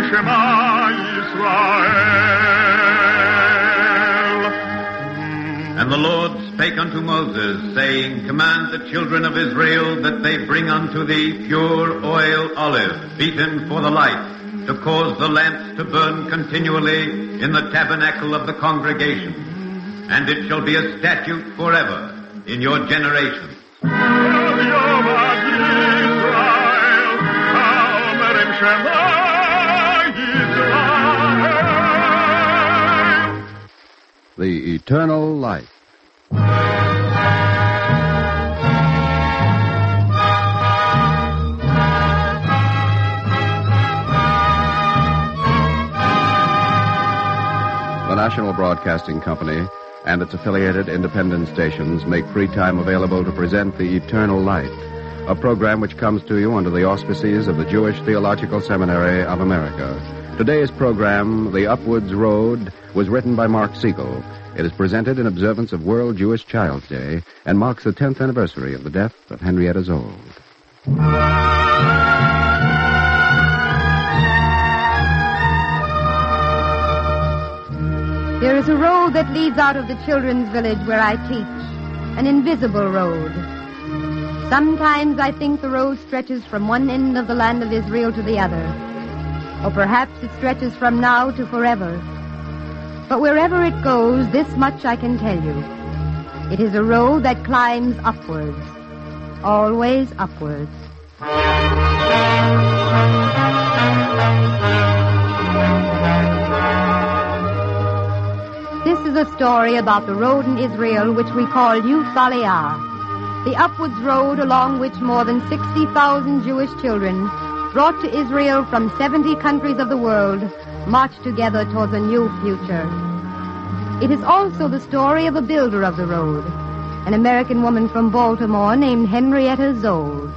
Shema Yisrael. And the Lord spake unto Moses, saying, Command the children of Israel that they bring unto thee pure oil olive, beaten for the light, to cause the lamps to burn continually in the tabernacle of the congregation. And it shall be a statute forever in your generations. The Eternal Life. The National Broadcasting Company and its affiliated independent stations make free time available to present The Eternal Light, a program which comes to you under the auspices of the Jewish Theological Seminary of America. Today's program, The Upwards Road, was written by Mark Siegel. It is presented in observance of World Jewish Child's Day and marks the 10th anniversary of the death of Henrietta Zold. There is a road that leads out of the children's village where I teach, an invisible road. Sometimes I think the road stretches from one end of the land of Israel to the other, or perhaps it stretches from now to forever. But wherever it goes, this much I can tell you. It is a road that climbs upwards, always upwards. This is a story about the road in Israel which we call Youth Aliyah, the upwards road along which more than 60,000 Jewish children, brought to Israel from 70 countries of the world, march together towards a new future. It is also the story of a builder of the road, an American woman from Baltimore named Henrietta Zold.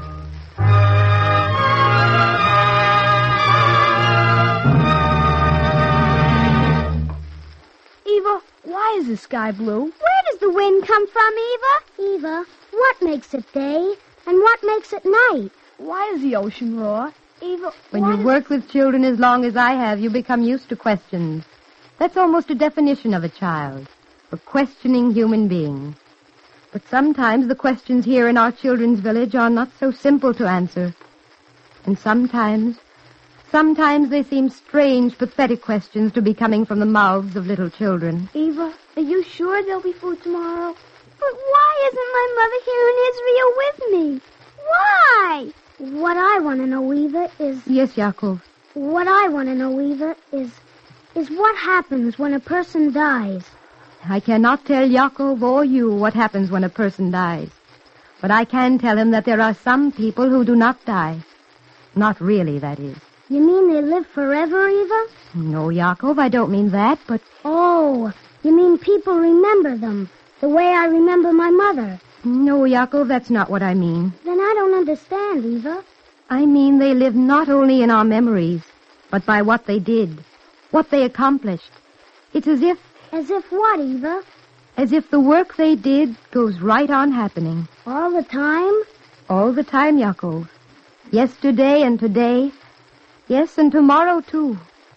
Eva, why is the sky blue? Where does the wind come from, Eva? Eva, what makes it day and what makes it night? Why does the ocean roar? Eva, when you work with children as long as I have, you become used to questions. That's almost a definition of a child, a questioning human being. But sometimes the questions here in our children's village are not so simple to answer. And sometimes they seem strange, pathetic questions to be coming from the mouths of little children. Eva, are you sure there'll be food tomorrow? But why isn't my mother here in Israel with me? Why? What I want to know, Eva, is... Yes, Yaakov. What I want to know, Eva, is what happens when a person dies. I cannot tell Yaakov or you what happens when a person dies. But I can tell him that there are some people who do not die. Not really, that is. You mean they live forever, Eva? No, Yaakov, I don't mean that, but... Oh, you mean people remember them, the way I remember my mother. No, Yaakov, that's not what I mean. Then I don't understand, Eva. I mean they live not only in our memories, but by what they did, what they accomplished. It's as if... As if what, Eva? As if the work they did goes right on happening. All the time? All the time, Yaakov. Yesterday and today. Yes, and tomorrow, too.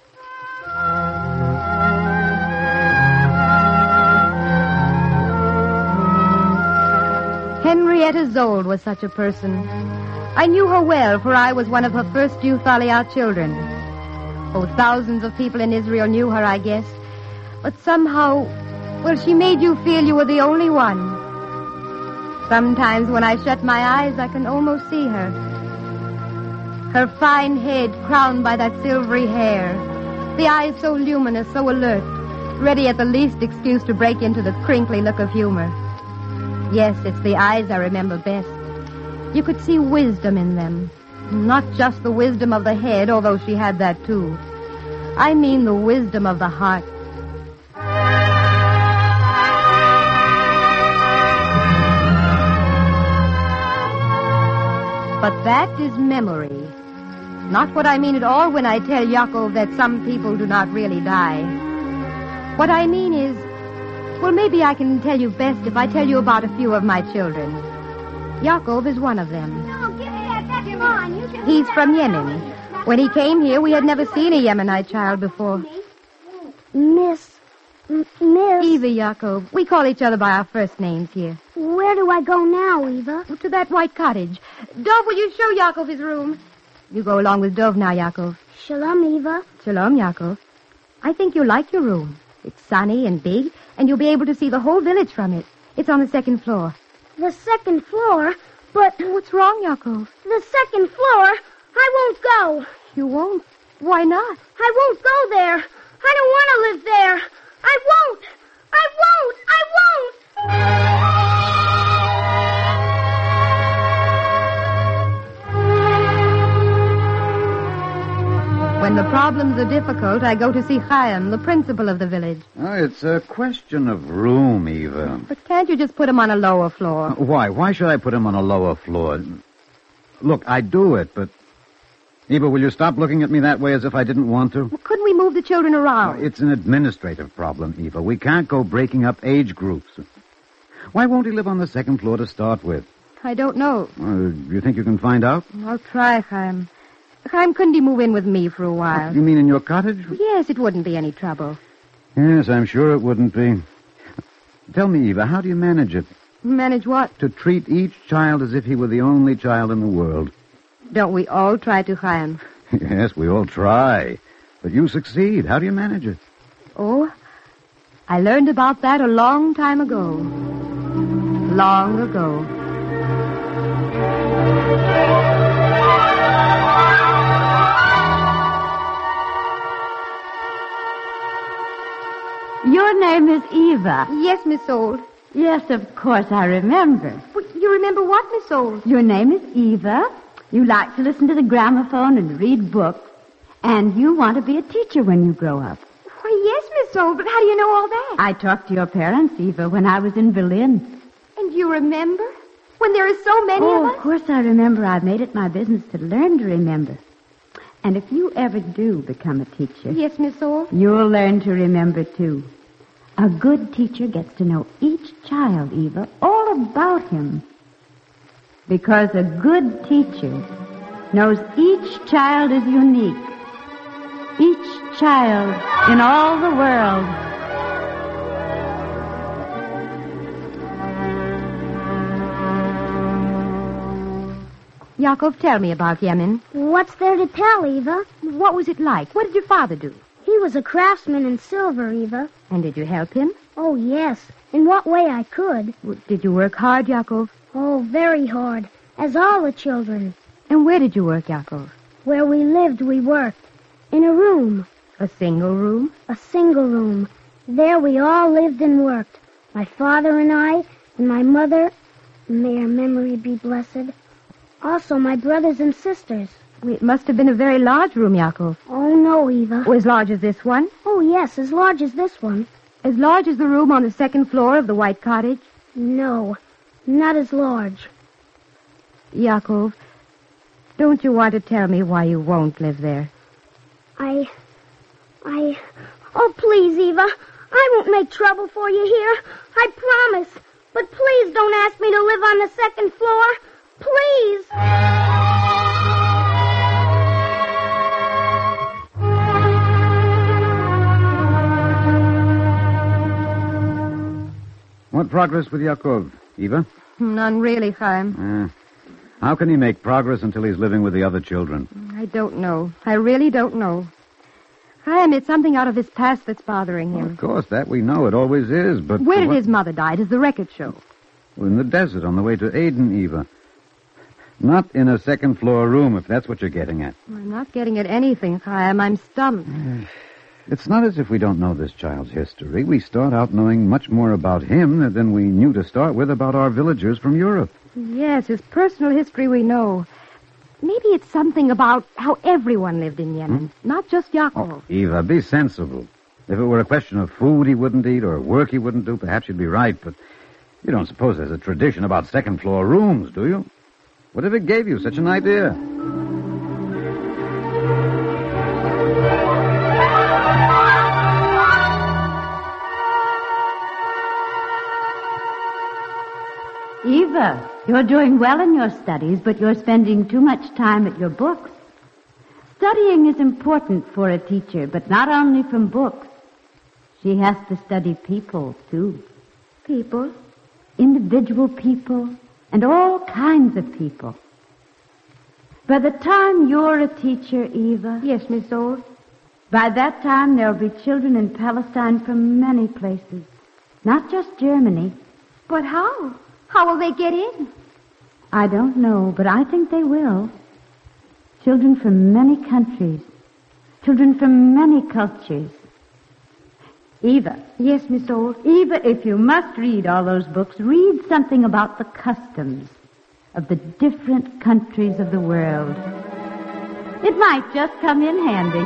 Henrietta Zold was such a person. I knew her well, for I was one of her first Youth Aliyah children. Oh, thousands of people in Israel knew her, I guess. But somehow, well, she made you feel you were the only one. Sometimes when I shut my eyes, I can almost see her. Her fine head crowned by that silvery hair. The eyes so luminous, so alert, ready at the least excuse to break into the crinkly look of humor. Yes, it's the eyes I remember best. You could see wisdom in them. Not just the wisdom of the head, although she had that too. I mean the wisdom of the heart. But that is memory. Not what I mean at all when I tell Yaakov that some people do not really die. What I mean is, well, maybe I can tell you best if I tell you about a few of my children. Yaakov is one of them. No, give me that. That's mine. He's from Yemen. When he came here, we had never seen a Yemenite child before. Miss. Eva, Yaakov. We call each other by our first names here. Where do I go now, Eva? To that white cottage. Dov, will you show Yaakov his room? You go along with Dov now, Yaakov. Shalom, Eva. Shalom, Yaakov. I think you'll like your room. It's sunny and big, and you'll be able to see the whole village from it. It's on the second floor. The second floor? But What's wrong, Yaakov? the second floor? I won't go. You won't? Why not? I won't go there. I don't want to live there. I won't. I won't. I won't. When the problems are difficult, I go to see Chaim, the principal of the village. Oh, it's a question of room, Eva. But can't you just put him on a lower floor? Why? Why should I put him on a lower floor? Look, I do it, but... Eva, will you stop looking at me that way as if I didn't want to? Well, couldn't we move the children around? It's an administrative problem, Eva. We can't go breaking up age groups. Why won't he live on the second floor to start with? I don't know. You think you can find out? I'll try, Chaim. Chaim, couldn't he move in with me for a while? You mean in your cottage? Yes, it wouldn't be any trouble. Yes, I'm sure it wouldn't be. Tell me, Eva, how do you manage it? Manage what? To treat each child as if he were the only child in the world. Don't we all try to, Chaim? Yes, we all try. But you succeed. How do you manage it? Oh, I learned about that a long time ago. Long ago. Your name is Eva. Yes, Miss Old. Yes, of course, I remember. But you remember what, Miss Old? Your name is Eva. You like to listen to the gramophone and read books. And you want to be a teacher when you grow up. Why, yes, Miss Old, but how do you know all that? I talked to your parents, Eva, when I was in Berlin. And you remember? When there are so many Oh, of of us? course I remember. I made it my business to learn to remember. And if you ever do become a teacher, Yes, Miss Old. you'll learn to remember, too. A good teacher gets to know each child, Eva, all about him. Because a good teacher knows each child is unique. Each child in all the world. Yaakov, tell me about Yemen. What's there to tell, Eva? What was it like? What did your father do? He was a craftsman in silver, Eva. And did you help him? Oh, yes. In what way I could. Did you work hard, Yaakov? Oh, very hard. As all the children. And where did you work, Yaakov? Where we lived, we worked. In a room. A single room? A single room. There we all lived and worked. My father and I, and my mother, may her memory be blessed. Also my brothers and sisters. It must have been a very large room, Yaakov. Oh, no, Eva. As large as this one? Oh, yes, as large as this one. As large as the room on the second floor of the White Cottage? No, not as large. Yaakov, don't you want to tell me why you won't live there? Oh, please, Eva. I won't make trouble for you here. I promise. But please don't ask me to live on the second floor. Please. What progress with Yaakov, Eva? None really, Chaim. How can he make progress until he's living with the other children? I don't know. I really don't know. Chaim, it's something out of his past that's bothering him. Of course, that we know. It always is, but... Where did his mother die? Does the record show? In the desert on the way to Aden, Eva. Not in a second-floor room, if that's what you're getting at. I'm not getting at anything, Chaim. I'm stumped. It's not as if we don't know this child's history. We start out knowing much more about him than we knew to start with about our villagers from Europe. Yes, his personal history we know. Maybe it's something about how everyone lived in Yemen, not just Yaakov. Oh, Eva, be sensible. If it were a question of food he wouldn't eat or work he wouldn't do, perhaps you'd be right, but you don't suppose there's a tradition about second-floor rooms, do you? What if it gave you such an idea? Eva, you're doing well in your studies, but you're spending too much time at your books. Studying is important for a teacher, but not only from books. She has to study people, too. People? Individual people and all kinds of people. By the time you're a teacher, Eva... Yes, Miss Old. By that time, there'll be children in Palestine from many places. Not just Germany. But how? How will they get in? I don't know, but I think they will. Children from many countries. Children from many cultures. Eva. Yes, Miss Old. Eva, if you must read all those books, read something about the customs of the different countries of the world. It might just come in handy.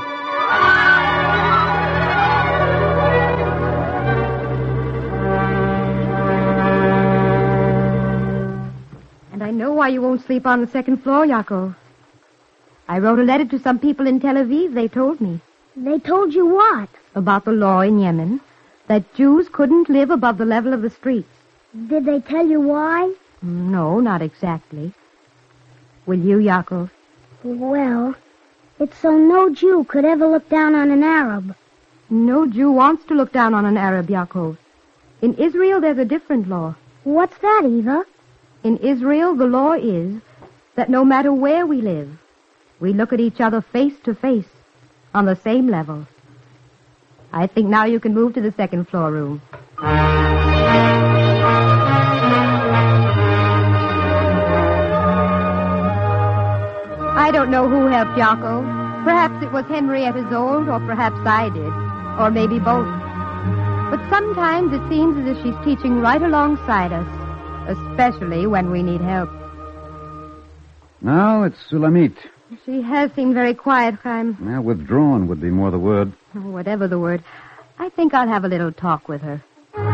And I know why you won't sleep on the second floor, Yaakov. I wrote a letter to some people in Tel Aviv. They told me. They told you what? About the law in Yemen, that Jews couldn't live above the level of the streets. Did they tell you why? No, not exactly. Will you, Yaakov? Well, it's so no Jew could ever look down on an Arab. No Jew wants to look down on an Arab, Yaakov. In Israel, there's a different law. What's that, Eva? In Israel, the law is that no matter where we live, we look at each other face to face on the same level. I think now you can move to the second floor room. I don't know who helped Yaakov. Perhaps it was Henrietta Zold, or perhaps I did, or maybe both. But sometimes it seems as if she's teaching right alongside us, especially when we need help. Now it's Sulamit. She has seemed very quiet, Chaim. Well, withdrawn would be more the word. Whatever the word. I think I'll have a little talk with her.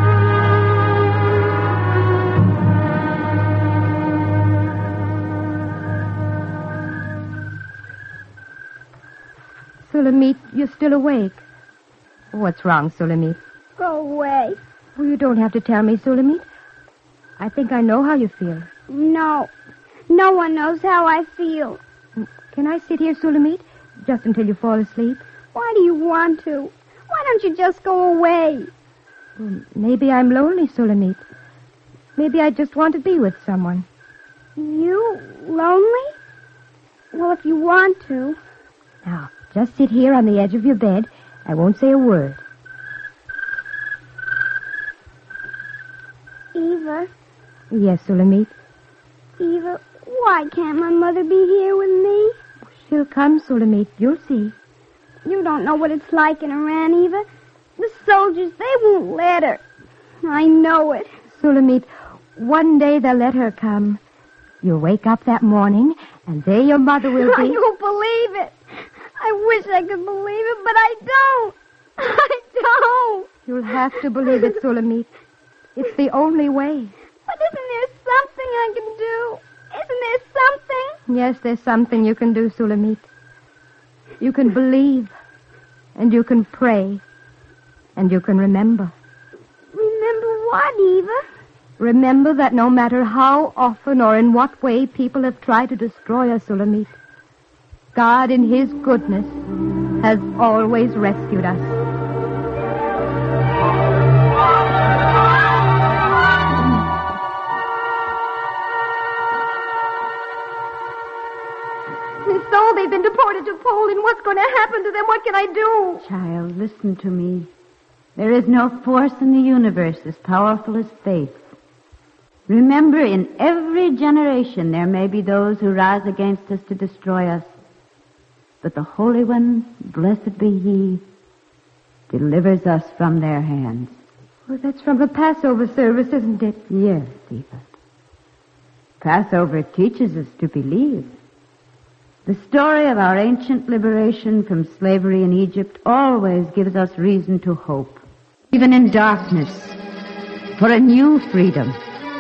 Sulamit, you're still awake. What's wrong, Sulamit? Go away. Well, you don't have to tell me, Sulamit. I think I know how you feel. No. No one knows how I feel. Can I sit here, Sulamit, just until you fall asleep? Why do you want to? Why don't you just go away? Well, maybe I'm lonely, Sulamit. Maybe I just want to be with someone. You lonely? Well, if you want to. Now, just sit here on the edge of your bed. I won't say a word. Eva, Yes, Sulamit. Eva, why can't my mother be here with me? She'll come, Sulamit. You'll see. You don't know what it's like in Iran, Eva. The soldiers, they won't let her. I know it. Sulamit, one day they'll let her come. You'll wake up that morning, and there your mother will I be. don't believe it. I wish I could believe it, but I don't. I don't. You'll have to believe it, Sulamit. It's the only way. But isn't there something I can do? Isn't there something? Yes, there's something you can do, Sulamit. You can believe, and you can pray, and you can remember. Remember what, Eva? Remember that no matter how often or in what way people have tried to destroy us, Sulamit, God in His goodness has always rescued us. Miss Soul, they've been deported to Poland. What's going to happen to them? What can I do? Child, listen to me. There is no force in the universe as powerful as faith. Remember, in every generation there may be those who rise against us to destroy us. But the Holy One, blessed be He, delivers us from their hands. Well, that's from the Passover service, isn't it? Yes, Eva. Passover teaches us to believe. The story of our ancient liberation from slavery in Egypt always gives us reason to hope, even in darkness, for a new freedom.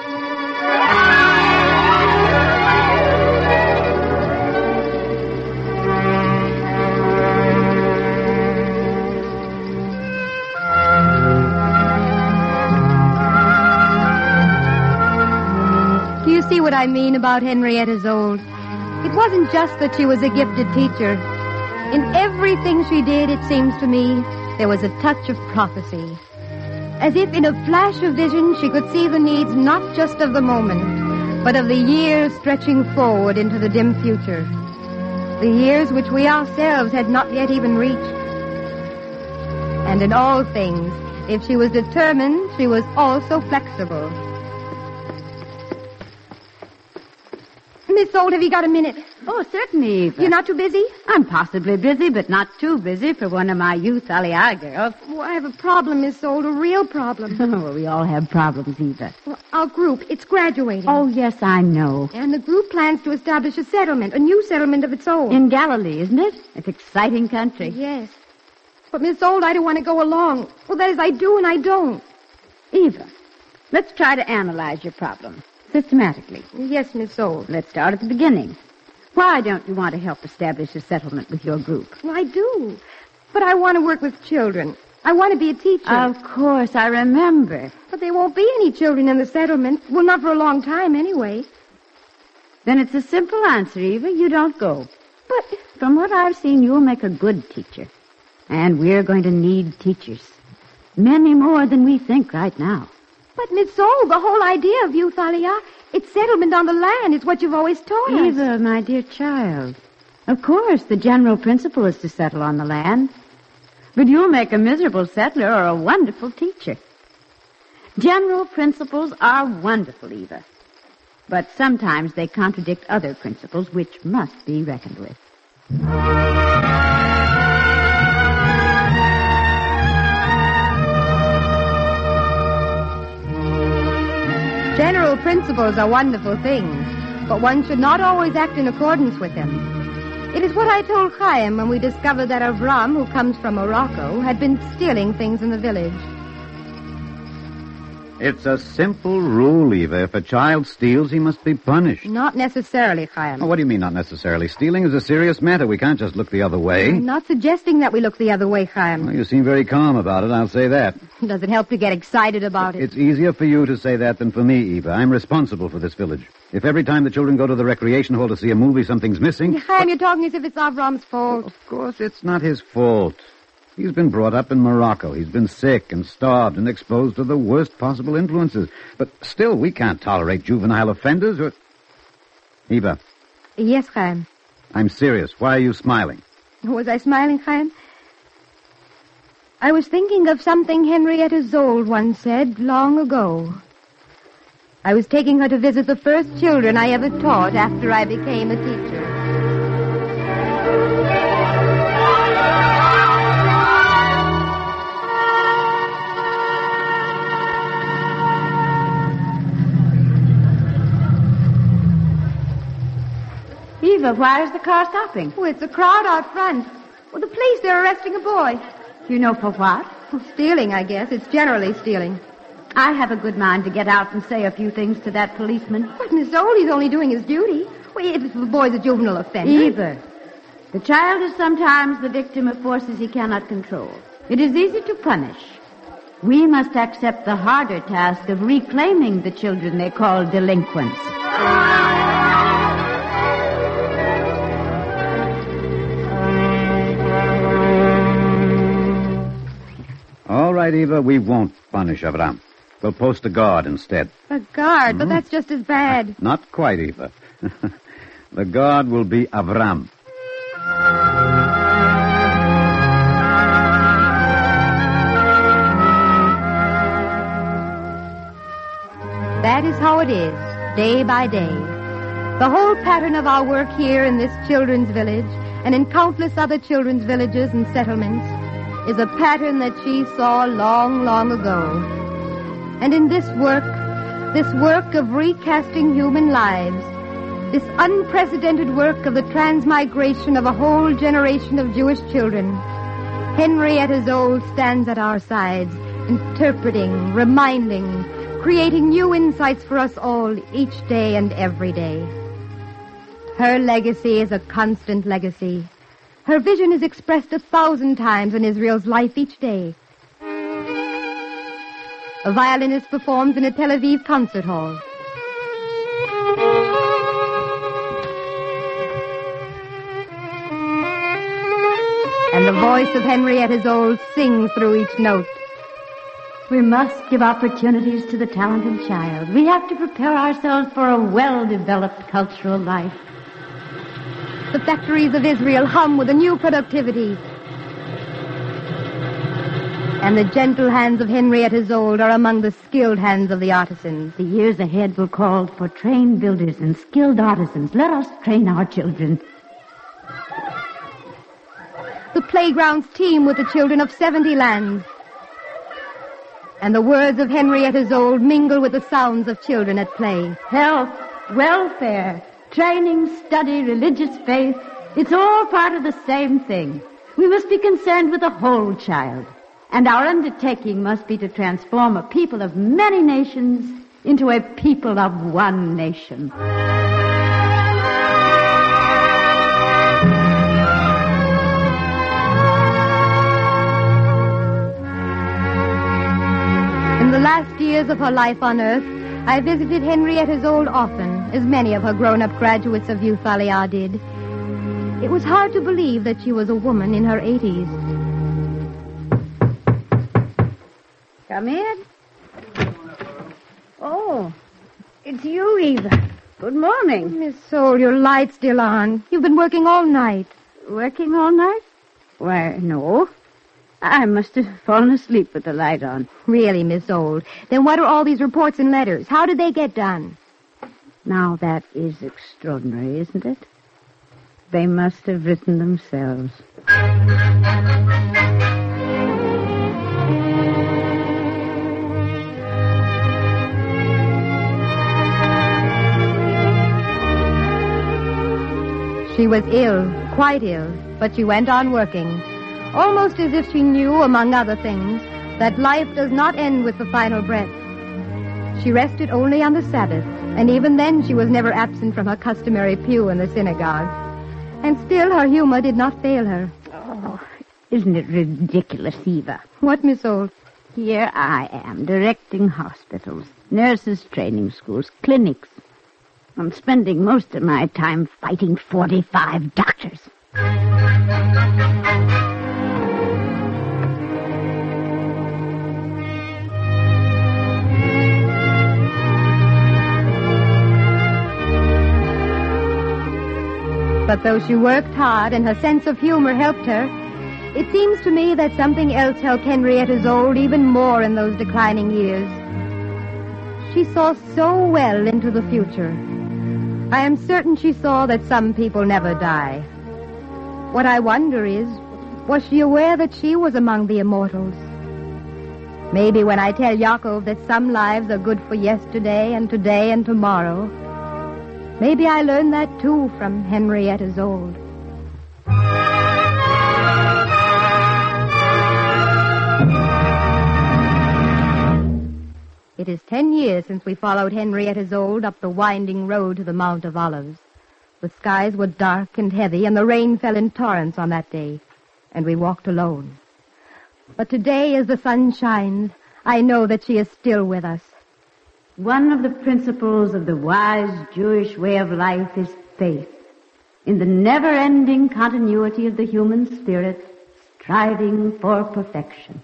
Do you see what I mean about Henrietta Zold? It wasn't just that she was a gifted teacher. In everything she did, it seems to me, there was a touch of prophecy. As if in a flash of vision, she could see the needs not just of the moment, but of the years stretching forward into the dim future. The years which we ourselves had not yet even reached. And in all things, if she was determined, she was also flexible. Miss Soult, have you got a minute? Oh, certainly, Eva. You're not too busy? I'm possibly busy, but not too busy for one of my youth Thalia girls. Well, I have a problem, Miss Soult, a real problem. Oh, we all have problems, Eva. Well, our group, it's graduating. Oh, yes, I know. And the group plans to establish a settlement, a new settlement of its own. In Galilee, isn't it? It's exciting country. Yes. But, Miss Soult, I don't want to go along. Well, that is, I do and I don't. Eva, let's try to analyze your problem systematically. Yes, Miss Soult. Let's start at the beginning. Why don't you want to help establish a settlement with your group? Well, I do. But I want to work with children. I want to be a teacher. Of course, I remember. But there won't be any children in the settlement. Well, not for a long time, anyway. Then it's a simple answer, Eva. You don't go. But from what I've seen, you'll make a good teacher. And we're going to need teachers. Many more than we think right now. But, Miss Soult, the whole idea of Youth Aliyah, it's settlement on the land. It's what you've always taught us. Eva, my dear child, of course, the general principle is to settle on the land. But you'll make a miserable settler or a wonderful teacher. General principles are wonderful, Eva. But sometimes they contradict other principles which must be reckoned with. General principles are wonderful things, but one should not always act in accordance with them. It is what I told Chaim when we discovered that Avram, who comes from Morocco, had been stealing things in the village. It's a simple rule, Eva. If a child steals, he must be punished. Not necessarily, Chaim. Oh, what do you mean, not necessarily? Stealing is a serious matter. We can't just look the other way. I'm not suggesting that we look the other way, Chaim. Well, you seem very calm about it, I'll say that. Does it help to get excited about it? It's easier for you to say that than for me, Eva. I'm responsible for this village. If every time the children go to the recreation hall to see a movie, something's missing... Chaim, you're talking as if it's Avram's fault. Of course, it's not his fault. He's been brought up in Morocco. He's been sick and starved and exposed to the worst possible influences. But still, we can't tolerate juvenile offenders or... Eva. Yes, Chaim. I'm serious. Why are you smiling? Was I smiling, Chaim? I was thinking of something Henrietta Zold once said long ago. I was taking her to visit the first children I ever taught after I became a teacher. Eva, why is the car stopping? Oh, it's a crowd out front. Well, the police, they're arresting a boy. You know for what? Well, stealing, I guess. It's generally stealing. I have a good mind to get out and say a few things to that policeman. But Miss Zold, he's only doing his duty. Well, if the boy's a juvenile offender. Eva, the child is sometimes the victim of forces he cannot control. It is easy to punish. We must accept the harder task of reclaiming the children they call delinquents. All right, Eva, we won't punish Avram. We'll post a guard instead. A guard? But that's just as bad. Not quite, Eva. The guard will be Avram. That is how it is, day by day. The whole pattern of our work here in this children's village and in countless other children's villages and settlements is a pattern that she saw long, long ago. And in this work of recasting human lives, this unprecedented work of the transmigration of a whole generation of Jewish children, Henrietta Zold stands at our sides, interpreting, reminding, creating new insights for us all each day and every day. Her legacy is a constant legacy. Her vision is expressed 1,000 times in Israel's life each day. A violinist performs in a Tel Aviv concert hall. the voice of Henrietta Zold sings through each note. We must give opportunities to the talented child. We have to prepare ourselves for a well-developed cultural life. The factories of Israel hum with a new productivity. And the gentle hands of Henrietta Zold are among the skilled hands of the artisans. The years ahead will call for trained builders and skilled artisans. Let us train our children. The playgrounds teem with the children of 70 lands. And the words of Henrietta Zold mingle with the sounds of children at play. Health, welfare, training, study, religious faith. It's all part of the same thing. We must be concerned with the whole child. And our undertaking must be to transform a people of many nations into a people of one nation. In the last years of her life on Earth, I visited Henrietta Zold often, as many of her grown-up graduates of Youth Aliyah did. It was hard to believe that she was a woman in her 80s. Come in. Oh, it's you, Eva. Good morning. Miss Zold, your light's still on. You've been working all night. Working all night? Why, no. I must have fallen asleep with the light on. Really, Miss Zold? Then what are all these reports and letters? How did they get done? Now, that is extraordinary, isn't it? They must have written themselves. She was ill, quite ill, but she went on working, almost as if she knew, among other things, that life does not end with the final breath. She rested only on the Sabbath, and even then she was never absent from her customary pew in the synagogue. And still her humor did not fail her. Oh, isn't it ridiculous, Eva? What, Miss Zold? Here I am, directing hospitals, nurses' training schools, clinics. I'm spending most of my time fighting 45 doctors. But though she worked hard and her sense of humor helped her, it seems to me that something else helped Henrietta Zold even more in those declining years. She saw so well into the future. I am certain she saw that some people never die. What I wonder is, was she aware that she was among the immortals? Maybe when I tell Yaakov that some lives are good for yesterday and today and tomorrow, maybe I learned that too from Henrietta Zold. It is 10 years since we followed Henrietta Zold up the winding road to the Mount of Olives. The skies were dark and heavy, and the rain fell in torrents on that day, and we walked alone. But today, as the sun shines, I know that she is still with us. One of the principles of the wise Jewish way of life is faith in the never-ending continuity of the human spirit, striving for perfection.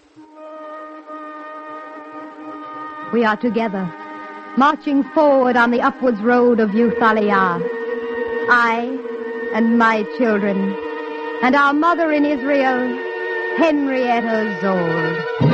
We are together, marching forward on the upwards road of Youth Aliyah. I and my children, and our mother in Israel, Henrietta Zold.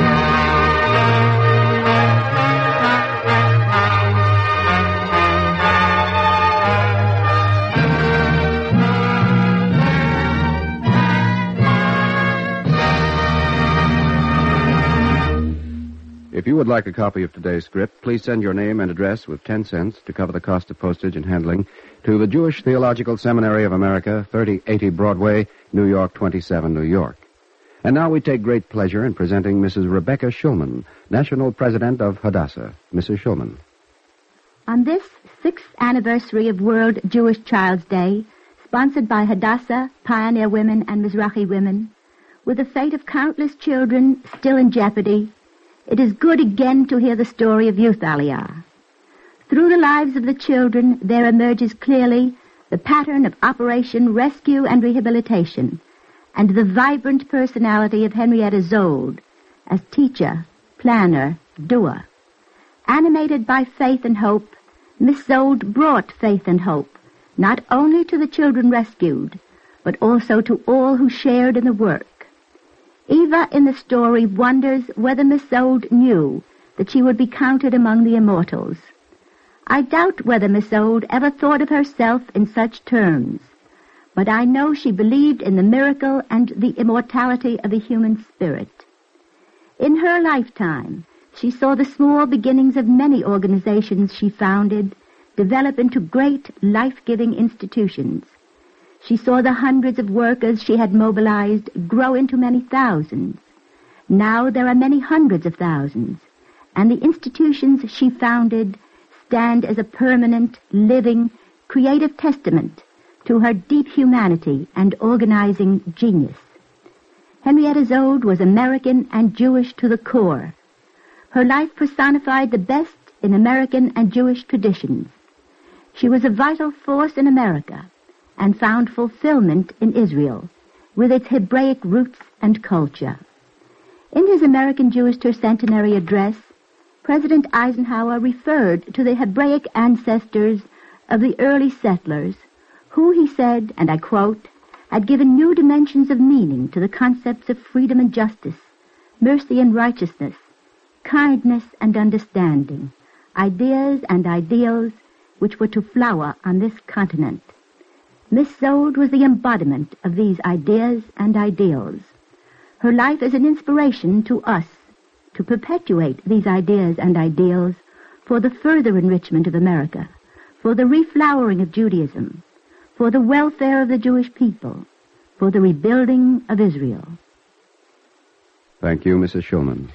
If you would like a copy of today's script, please send your name and address with 10 cents to cover the cost of postage and handling to the Jewish Theological Seminary of America, 3080 Broadway, New York 27, New York. And now we take great pleasure in presenting Mrs. Rebecca Schulman, National President of Hadassah. Mrs. Schulman. On this 6th anniversary of World Jewish Child's Day, sponsored by Hadassah, Pioneer Women, and Mizrahi Women, with the fate of countless children still in jeopardy, it is good again to hear the story of Youth Aliyah. Through the lives of the children, there emerges clearly the pattern of Operation Rescue and Rehabilitation, and the vibrant personality of Henrietta Zold as teacher, planner, doer. Animated by faith and hope, Miss Zold brought faith and hope not only to the children rescued, but also to all who shared in the work. Eva in the story wonders whether Miss Zold knew that she would be counted among the immortals. I doubt whether Miss Zold ever thought of herself in such terms, but I know she believed in the miracle and the immortality of the human spirit. In her lifetime, she saw the small beginnings of many organizations she founded develop into great life-giving institutions. She saw the hundreds of workers she had mobilized grow into many thousands. Now there are many hundreds of thousands, and the institutions she founded stand as a permanent, living, creative testament to her deep humanity and organizing genius. Henrietta Zold was American and Jewish to the core. Her life personified the best in American and Jewish traditions. She was a vital force in America and found fulfillment in Israel, with its Hebraic roots and culture. In his American Jewish Tercentenary address, President Eisenhower referred to the Hebraic ancestors of the early settlers, who, he said, and I quote, had given new dimensions of meaning to the concepts of freedom and justice, mercy and righteousness, kindness and understanding, ideas and ideals which were to flower on this continent. Miss Zold was the embodiment of these ideas and ideals. Her life is an inspiration to us to perpetuate these ideas and ideals for the further enrichment of America, for the reflowering of Judaism, for the welfare of the Jewish people, for the rebuilding of Israel. Thank you, Mrs. Schulman.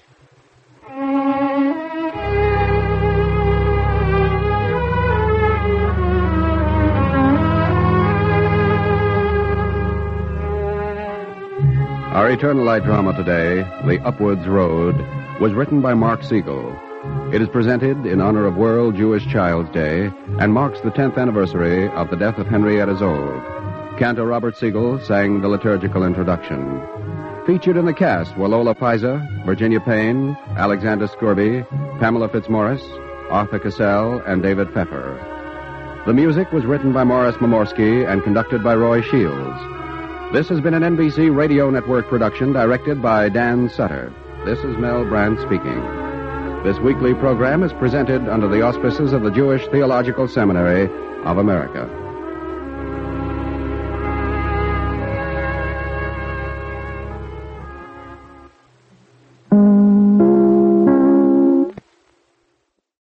Our Eternal Light drama today, The Upwards Road, was written by Mark Siegel. It is presented in honor of World Jewish Child's Day and marks the 10th anniversary of the death of Henrietta Zold. Cantor Robert Siegel sang the liturgical introduction. Featured in the cast were Lola Pisa, Virginia Payne, Alexander Scourby, Pamela Fitzmaurice, Arthur Cassell, and David Pfeffer. The music was written by Morris Momorsky and conducted by Roy Shields. This has been an NBC Radio Network production directed by Dan Sutter. This is Mel Brandt speaking. This weekly program is presented under the auspices of the Jewish Theological Seminary of America.